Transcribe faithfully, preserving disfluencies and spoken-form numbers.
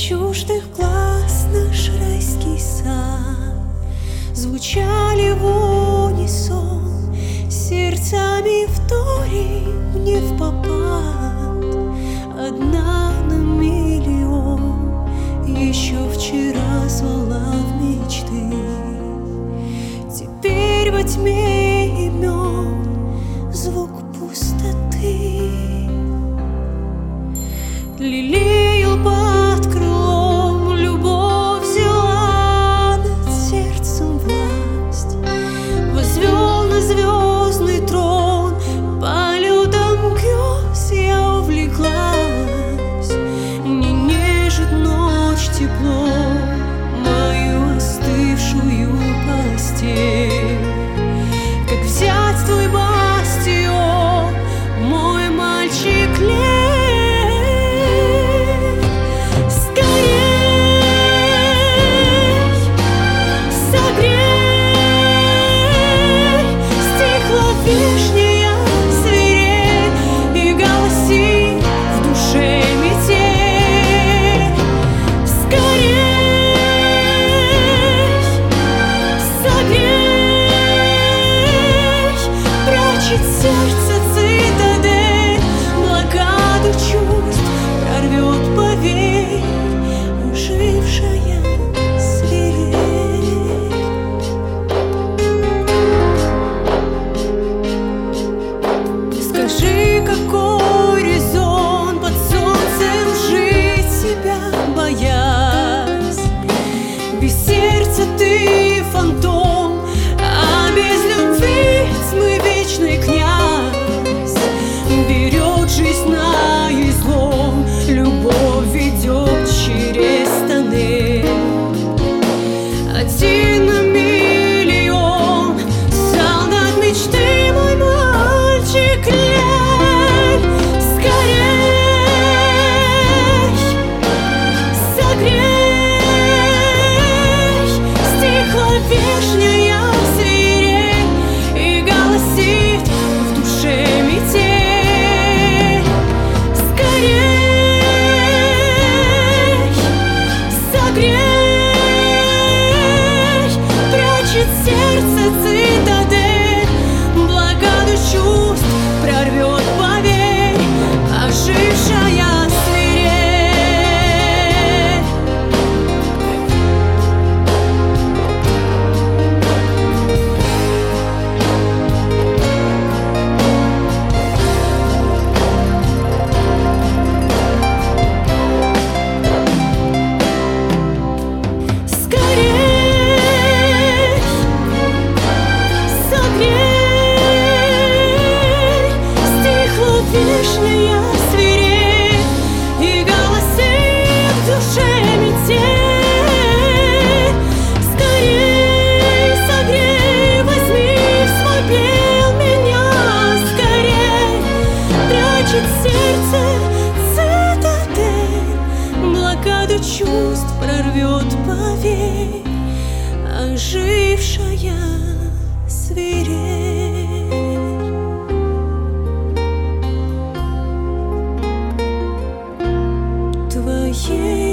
чуждых глаз наш райский сад, звучали в унисон, сердцами вторим не впопад. Одна на миллион еще вчера звала в мечты, теперь во тьме имен звук пустоты. Лелеял под крылом, любовь взяла над сердцем власть, возвел на звездный трон, полетом грез я увлеклась. Не нежит ночь тепло мою остывшую постель. Как взять твой бастион, мой мальчик лет? Сердце цитадель, блокаду чувств прорвет, поверь, ожившая свирель. Скажи, какой резон под солнцем жить себя боясь? Без сердца ты фантом, а без любви тьмы вечный князь. Берет жизнь на излом, любовь ведет через тоннель. Один на миллион, солдат мечты, мой мальчик лель. Скорей, согрей, стихла вешняя свирель и голосит в душе метель. Сердце цитадель, блокаду чувств прорвет, поверь, ожившая свирель. Вишняя свирель и голосит в душе метель. Скорей, согрей, возьми в свой плен меня. Скорей, прячет сердце цитадель, блокаду чувств прорвет, поверь, ожившая свирель. Yeah.